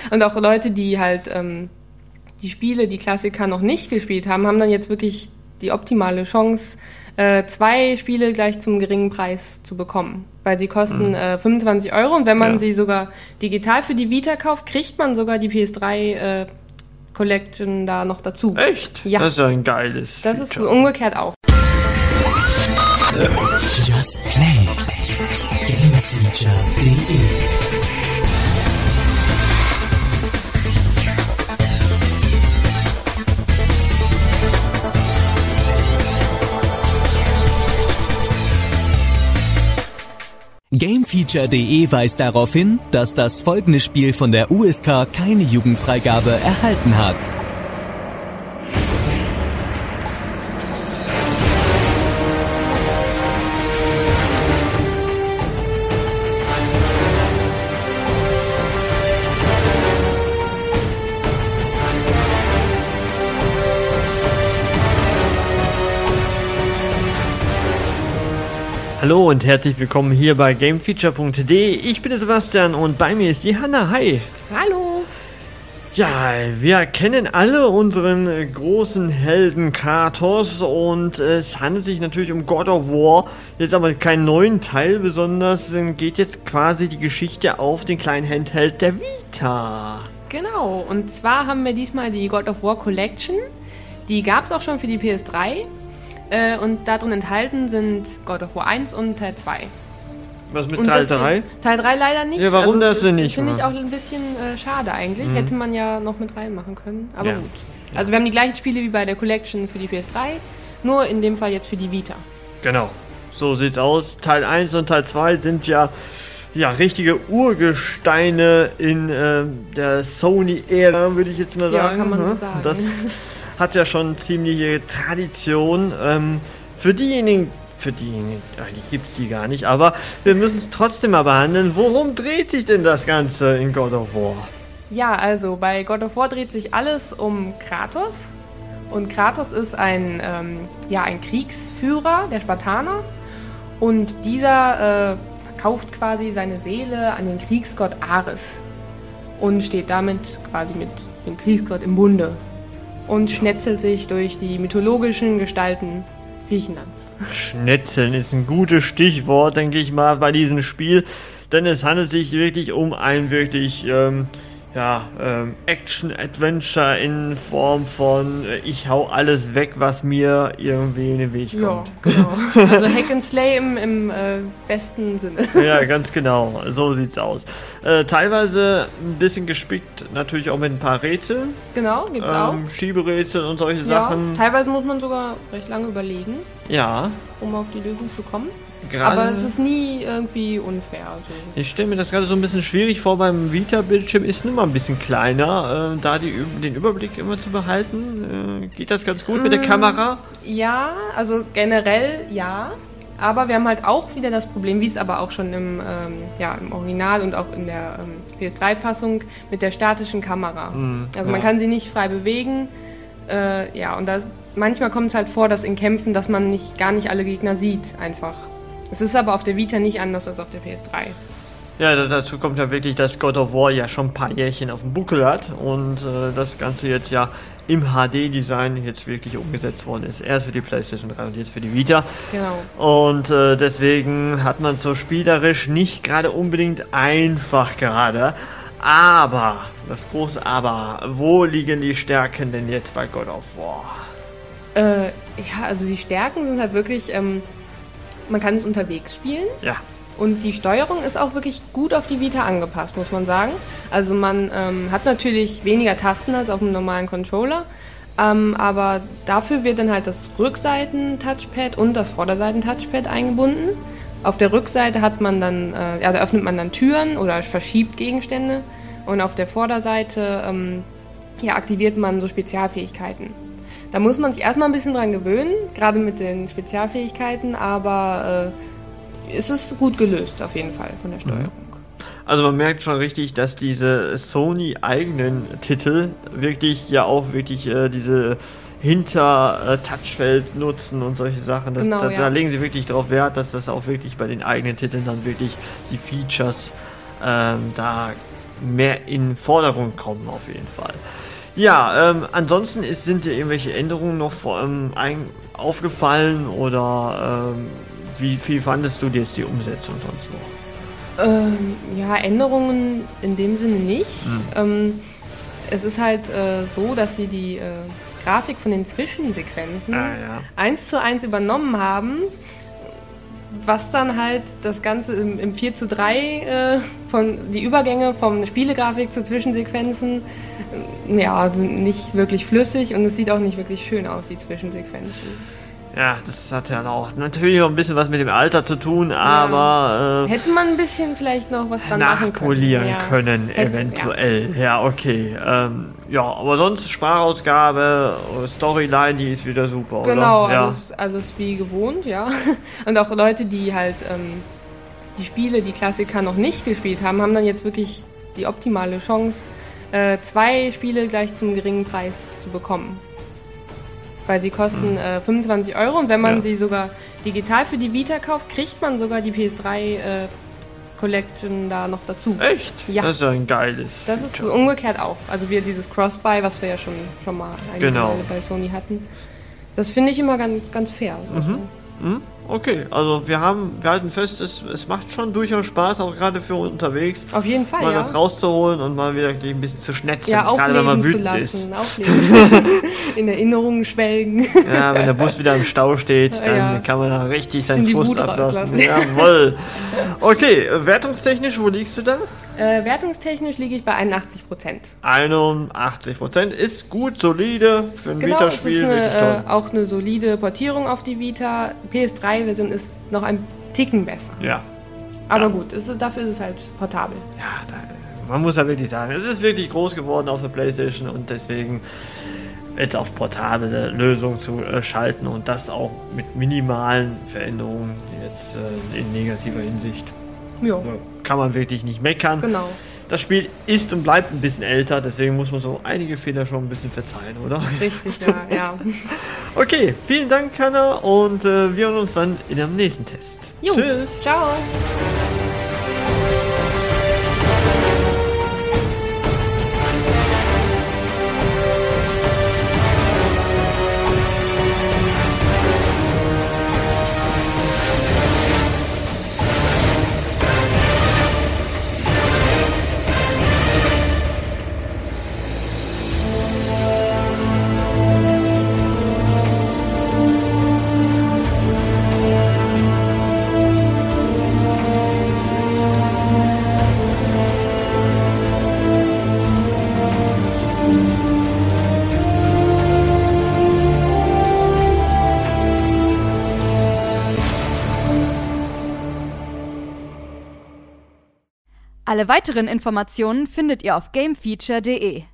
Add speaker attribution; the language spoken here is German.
Speaker 1: Und auch Leute, die halt die Spiele, die Klassiker noch nicht gespielt haben, haben dann jetzt wirklich die optimale Chance, 2 Spiele gleich zum geringen Preis zu bekommen. Weil sie kosten 25 € und wenn man sie sogar digital für die Vita kauft, kriegt man sogar die PS3 Collection da noch dazu.
Speaker 2: Echt?
Speaker 1: Ja.
Speaker 2: Das ist ja ein geiles
Speaker 1: Das ist cool. Umgekehrt auch.
Speaker 3: Just Play it. Gamefeature.de Gamefeature.de weist darauf hin, dass das folgende Spiel von der USK keine Jugendfreigabe erhalten hat.
Speaker 2: Hallo und herzlich willkommen hier bei Gamefeature.de. Ich bin der Sebastian und bei mir ist die Hanna. Hi.
Speaker 1: Hallo.
Speaker 2: Ja, wir kennen alle unseren großen Helden Kratos und es handelt sich natürlich um God of War. Jetzt aber keinen neuen Teil, besonders geht jetzt quasi die Geschichte auf den kleinen Handheld der Vita.
Speaker 1: Genau, und zwar haben wir diesmal die God of War Collection. Die gab es auch schon für die PS3. Und darin enthalten sind God of War 1 und Teil 2.
Speaker 2: Was mit Teil 3?
Speaker 1: Teil 3 leider nicht.
Speaker 2: Ja, warum das denn nicht?
Speaker 1: Finde ich auch ein bisschen schade eigentlich. Hätte man ja noch mit reinmachen können. Aber
Speaker 2: ja.
Speaker 1: gut. Also wir haben die gleichen Spiele wie bei der Collection für die PS3, nur in dem Fall jetzt für die Vita.
Speaker 2: Genau, so sieht's aus. Teil 1 und Teil 2 sind ja richtige Urgesteine in der Sony-Ära, würde ich jetzt mal sagen.
Speaker 1: Ja, kann man so sagen.
Speaker 2: Das hat ja schon ziemliche Tradition. Für diejenigen, eigentlich gibt es die gar nicht, aber wir müssen es trotzdem mal behandeln. Worum dreht sich denn das Ganze in God of War?
Speaker 1: Ja, also bei God of War dreht sich alles um Kratos. Und Kratos ist ein Kriegsführer der Spartaner. Und dieser verkauft quasi seine Seele an den Kriegsgott Ares. Und steht damit quasi mit dem Kriegsgott im Bunde. Und schnetzelt sich durch die mythologischen Gestalten Griechenlands.
Speaker 2: Schnetzeln ist ein gutes Stichwort, denke ich mal, bei diesem Spiel. Denn es handelt sich wirklich um ein wirklich Action-Adventure in Form von ich hau alles weg, was mir irgendwie in den Weg kommt.
Speaker 1: Ja, genau. Also Hack and Slay im besten Sinne.
Speaker 2: Ja, ganz genau. So sieht's aus. Teilweise ein bisschen gespickt, natürlich auch mit ein paar Rätseln.
Speaker 1: Genau, gibt's auch.
Speaker 2: Schieberätsel und solche
Speaker 1: Ja,
Speaker 2: Sachen.
Speaker 1: teilweise muss man sogar recht lange überlegen,
Speaker 2: Ja.
Speaker 1: um auf die Lösung zu kommen.
Speaker 2: Gerade
Speaker 1: Aber es ist nie irgendwie unfair. Also.
Speaker 2: Ich stelle mir das gerade so ein bisschen schwierig vor, beim Vita-Bildschirm ist nun mal ein bisschen kleiner, da den Überblick immer zu behalten. Geht das ganz gut mit der Kamera?
Speaker 1: Ja, also generell ja. Aber wir haben halt auch wieder das Problem, wie es aber auch schon im Original und auch in der PS3-Fassung mit der statischen Kamera. Also man kann sie nicht frei bewegen. Und manchmal kommt es halt vor, dass in Kämpfen, dass man gar nicht alle Gegner sieht, einfach. Es ist aber auf der Vita nicht anders als auf der PS3.
Speaker 2: Ja, dazu kommt ja wirklich, dass God of War ja schon ein paar Jährchen auf dem Buckel hat und das Ganze jetzt ja im HD-Design jetzt wirklich umgesetzt worden ist. Erst für die PlayStation 3 und jetzt für die Vita.
Speaker 1: Genau.
Speaker 2: Und deswegen hat man so spielerisch nicht gerade unbedingt einfach gerade. Aber, das große Aber, wo liegen die Stärken denn jetzt bei God of War?
Speaker 1: Also die Stärken sind halt wirklich, man kann es unterwegs spielen.
Speaker 2: Ja.
Speaker 1: Und die Steuerung ist auch wirklich gut auf die Vita angepasst, muss man sagen. Also man hat natürlich weniger Tasten als auf einem normalen Controller, aber dafür wird dann halt das Rückseiten-Touchpad und das Vorderseiten-Touchpad eingebunden. Auf der Rückseite hat man dann, da öffnet man dann Türen oder verschiebt Gegenstände und auf der Vorderseite aktiviert man so Spezialfähigkeiten. Da muss man sich erstmal ein bisschen dran gewöhnen, gerade mit den Spezialfähigkeiten, aber es ist gut gelöst auf jeden Fall von der Steuerung.
Speaker 2: Also man merkt schon richtig, dass diese Sony-eigenen Titel wirklich diese Hinter-Touchfeld nutzen und solche Sachen. Da legen sie wirklich darauf Wert, dass das auch wirklich bei den eigenen Titeln dann wirklich die Features da mehr in den Vordergrund kommen auf jeden Fall. Ja, ansonsten sind dir irgendwelche Änderungen noch aufgefallen oder wie fandest du jetzt die Umsetzung sonst noch?
Speaker 1: Ja, Änderungen in dem Sinne nicht. Es ist halt so, dass sie die Grafik von den Zwischensequenzen 1:1 übernommen haben, was dann halt das Ganze im 4:3 von die Übergänge von Spielegrafik zu Zwischensequenzen sind nicht wirklich flüssig und es sieht auch nicht wirklich schön aus, die Zwischensequenzen.
Speaker 2: Ja, das hat ja auch natürlich noch ein bisschen was mit dem Alter zu tun, aber
Speaker 1: hätte man ein bisschen vielleicht noch was dran machen
Speaker 2: können, eventuell. Ja, okay. Aber sonst Sprachausgabe, Storyline, die ist wieder super, oder?
Speaker 1: Genau, alles wie gewohnt, ja. Und auch Leute, die halt die Spiele, die Klassiker noch nicht gespielt haben, haben dann jetzt wirklich die optimale Chance, 2 Spiele gleich zum geringen Preis zu bekommen. Weil sie kosten 25 € und wenn man sie sogar digital für die Vita kauft, kriegt man sogar die PS3 Collection da noch dazu.
Speaker 2: Echt?
Speaker 1: Ja.
Speaker 2: Das ist ja ein geiles
Speaker 1: Das ist umgekehrt auch. Also dieses Cross-Buy, was wir ja schon mal bei Sony hatten. Das finde ich immer ganz, ganz fair.
Speaker 2: Okay, also wir halten fest, es macht schon durchaus Spaß, auch gerade für unterwegs.
Speaker 1: Auf jeden Fall,
Speaker 2: mal was rauszuholen und mal wieder ein bisschen zu schnetzen.
Speaker 1: Ja,
Speaker 2: gerade wenn man
Speaker 1: wütend
Speaker 2: ist.
Speaker 1: Aufleben. In Erinnerungen schwelgen.
Speaker 2: Ja, wenn der Bus wieder im Stau steht, dann kann man da richtig seinen Frust ablassen. Jawohl. Okay, wertungstechnisch, wo liegst du da?
Speaker 1: Wertungstechnisch liege ich bei 81%.
Speaker 2: 81% ist gut, solide für ein Vita-Spiel.
Speaker 1: Es ist auch eine solide Portierung auf die Vita. PS3-Version ist noch ein Ticken besser.
Speaker 2: Ja.
Speaker 1: Aber gut, dafür ist es halt portabel.
Speaker 2: Ja, man muss ja wirklich sagen, es ist wirklich groß geworden auf der PlayStation und deswegen jetzt auf portable Lösungen zu schalten und das auch mit minimalen Veränderungen jetzt in negativer Hinsicht.
Speaker 1: Ja.
Speaker 2: Kann man wirklich nicht meckern.
Speaker 1: Genau.
Speaker 2: Das Spiel ist und bleibt ein bisschen älter, deswegen muss man so einige Fehler schon ein bisschen verzeihen, oder?
Speaker 1: Richtig, ja.
Speaker 2: Okay, vielen Dank, Hanna, und wir hören uns dann in einem nächsten Test.
Speaker 1: Tschüss. Ciao.
Speaker 4: Alle weiteren Informationen findet ihr auf gamefeature.de.